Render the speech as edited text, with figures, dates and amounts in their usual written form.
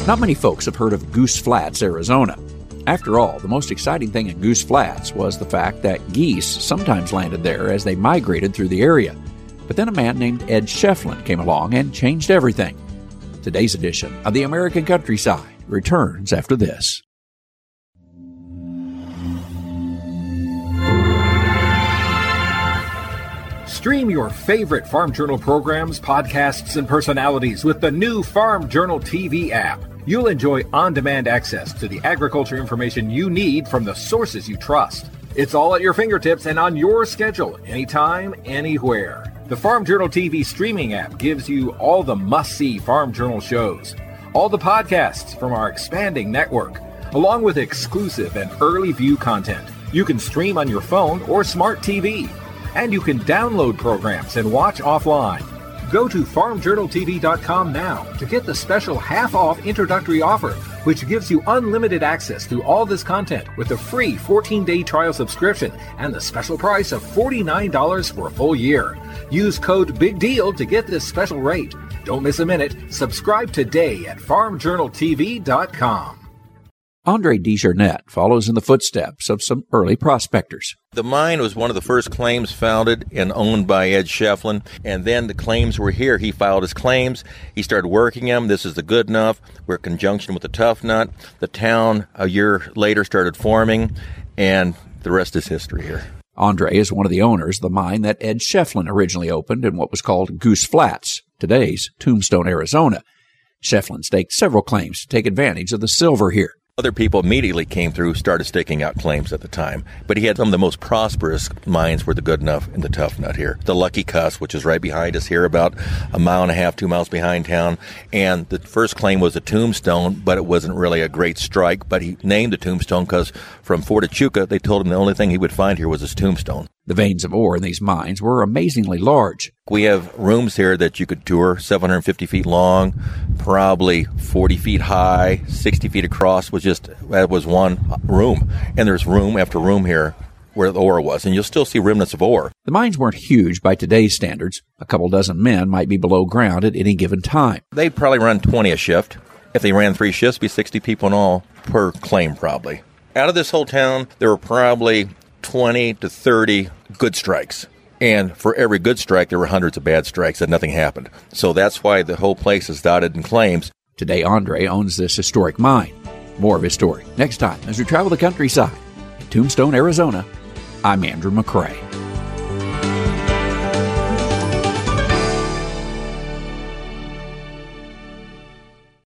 Not many folks have heard of Goose Flats, Arizona. After all, the most exciting thing in Goose Flats was the fact that geese sometimes landed there as they migrated through the area. But then a man named Ed Schieffelin came along and changed everything. Today's edition of The American Countryside returns after this. Stream your favorite Farm Journal programs, podcasts, and personalities with the new Farm Journal TV app. You'll enjoy on-demand access to the agriculture information you need from the sources you trust. It's all at your fingertips and on your schedule, anytime, anywhere. The Farm Journal TV streaming app gives you all the must-see Farm Journal shows, all the podcasts from our expanding network, along with exclusive and early view content. You can stream on your phone or smart TV. And you can download programs and watch offline. Go to farmjournaltv.com now to get the special half-off introductory offer, which gives you unlimited access to all this content with a free 14-day trial subscription and the special price of $49 for a full year. Use code BIGDEAL to get this special rate. Don't miss a minute. Subscribe today at farmjournaltv.com. Andre DeJarnette follows in the footsteps of some early prospectors. The mine was one of the first claims founded and owned by Ed Schieffelin, and then the claims were here. He filed his claims. He started working them. This is the Good Enough. We're in conjunction with the Tough Nut. The town, a year later, started forming, and the rest is history here. Andre is one of the owners of the mine that Ed Schieffelin originally opened in what was called Goose Flats, today's Tombstone, Arizona. Schieffelin staked several claims to take advantage of the silver here. Other people immediately came through, started staking out claims at the time. But he had some of the most prosperous mines were the Good Enough and the Tough Nut here. The Lucky Cuss, which is right behind us here, about a mile and a half, 2 miles behind town. And the first claim was a tombstone, but it wasn't really a great strike. But he named the tombstone because from Fort Echuca, they told him the only thing he would find here was his tombstone. The veins of ore in these mines were amazingly large. We have rooms here that you could tour, 750 feet long, probably 40 feet high, 60 feet across. That was one room. And there's room after room here where the ore was, and you'll still see remnants of ore. The mines weren't huge by today's standards. A couple dozen men might be below ground at any given time. They'd probably run 20 a shift. If they ran 3 shifts, it'd be 60 people in all per claim probably. Out of this whole town, there were probably 20 to 30 good strikes. And for every good strike, there were hundreds of bad strikes and nothing happened. So that's why the whole place is dotted in claims. Today, Andre owns this historic mine. More of his story next time as we travel the countryside. In Tombstone, Arizona, I'm Andrew McCrae.